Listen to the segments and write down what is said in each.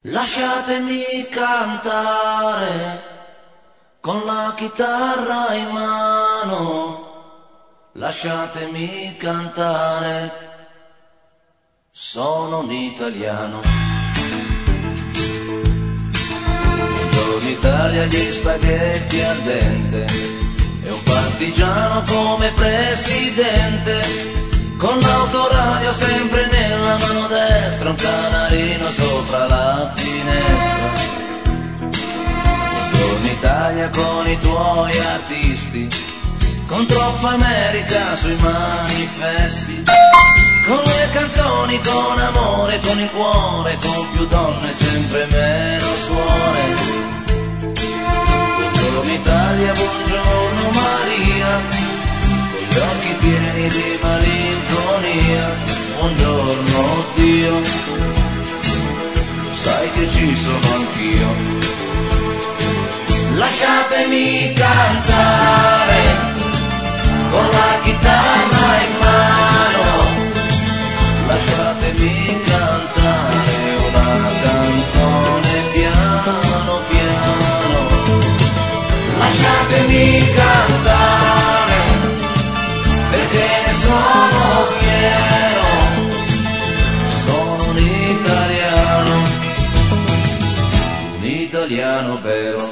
Lasciatemi cantare con la chitarra in mano, lasciatemi cantare, sono un italiano. Buongiorno Italia, gli spaghetti al dente e un partigiano come presidente, con l'autoradio sempre nella mano destra, un canarino sopra la finestra. Buongiorno Italia con i tuoi artisti, con troppa America sui manifesti, con le canzoni, con amore, con il cuore, con più donne, sempre meno suore. Buongiorno Italia, buongiorno Maria, con gli occhi pieni di malinconia. Buongiorno Dio, lo sai che ci sono anch'io. Lasciatemi cantare con la chitarra in mano, lasciatemi cantare una canzone piano piano. Lasciatemi cantare perché ne sono fiero, sono un italiano vero.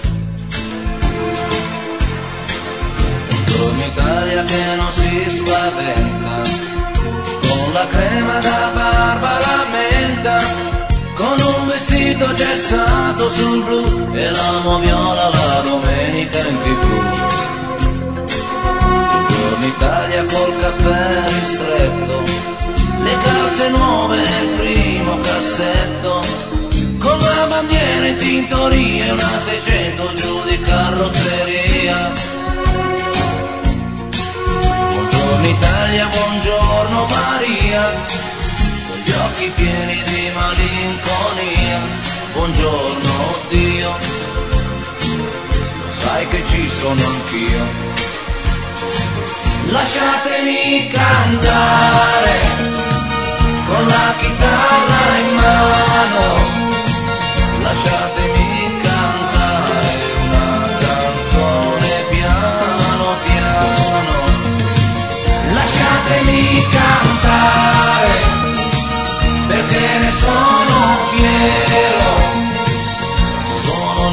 Buongiorno Italia che non si spaventa, con la crema da barba la menta, con un vestito gessato sul blu e l'amo viola la domenica in TV. Buongiorno Italia col caffè ristretto, le calze nuove nel primo cassetto, con la bandiera in tintoria e una 600 giù di carrozzeria. Buongiorno Italia, buongiorno Maria, con gli occhi pieni di malinconia. Buongiorno Dio, lo sai che ci sono anch'io. Lasciatemi cantare con la chitarra in mano, lasciatemi cantare una canzone piano piano. Lasciatemi cantare perché ne sono fiero, sono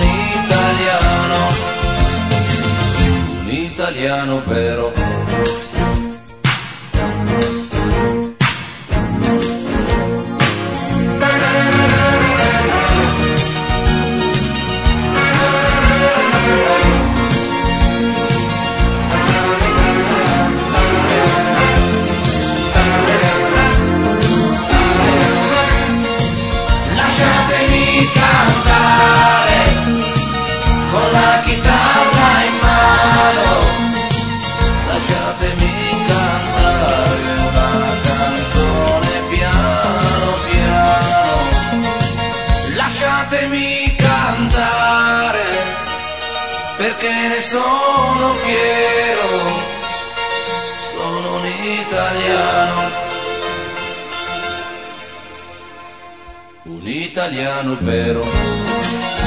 un italiano vero. Lasciatemi cantare perché ne sono fiero, sono un italiano vero.